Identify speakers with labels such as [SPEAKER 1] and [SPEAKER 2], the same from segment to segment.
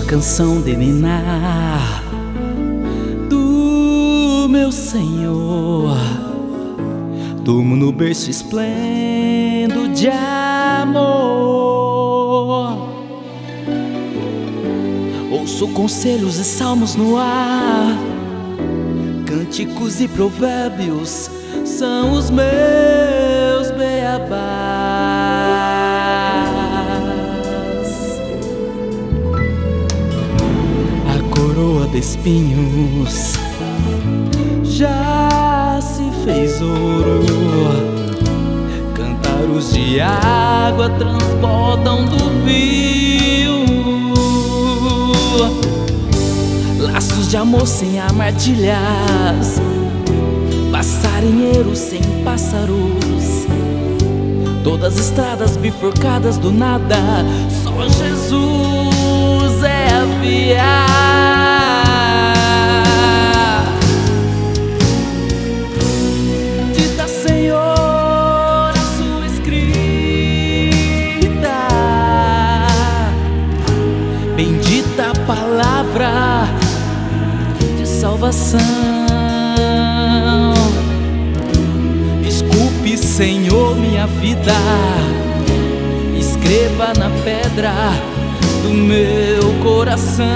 [SPEAKER 1] canção de ninar do meu Senhor. Durmo no berço esplêndido de amor. Ouço conselhos e salmos no ar. Cânticos e provérbios são os meus beabás. A coroa de espinhos já se fez ouro. Cântaros de água transbordam do rio. Laços de amor sem armadilhas, passarinheiros sem pássaros, todas as estradas bifurcadas do nada. Só Jesus é a via. Dita, Senhor, a sua escrita, bendita a palavra de salvação. Esculpe, Senhor, minha vida, escreva na pedra do meu coração.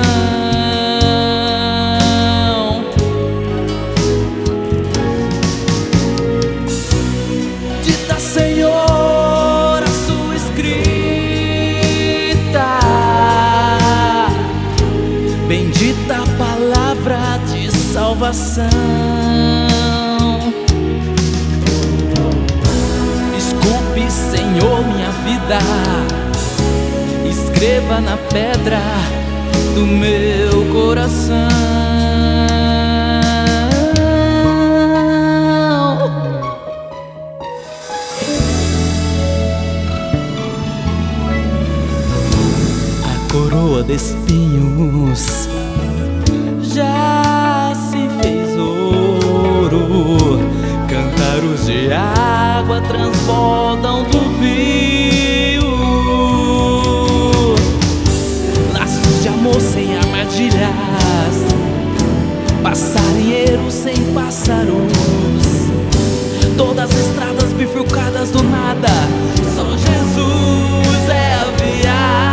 [SPEAKER 1] Dita, Senhor, a sua escrita, bendita a palavra de salvação. Esculpe, Senhor, minha vida, escreva na pedra do meu coração. A coroa de espinhos já se fez ouro. Cântaros de água transbordam do rio. Laços de amor sem armadilhas, passarinheiros sem pássaros, todas as estradas bifurcadas do nada. Só Jesus é a via.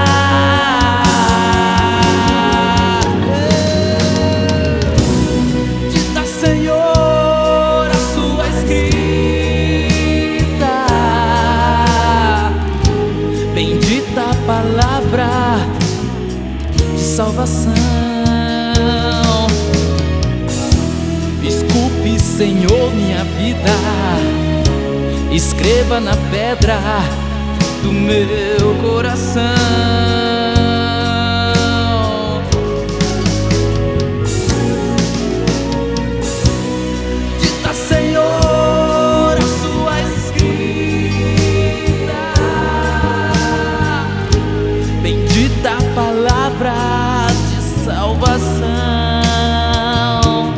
[SPEAKER 1] Bendita a palavra de salvação. Esculpe, Senhor, minha vida, escreva na pedra do meu coração. Dita, Senhor, a sua escrita, bendita a palavra de salvação.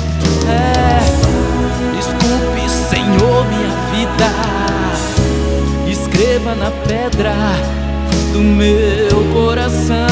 [SPEAKER 1] Esculpe, Senhor, minha vida, escreva na pedra do meu coração.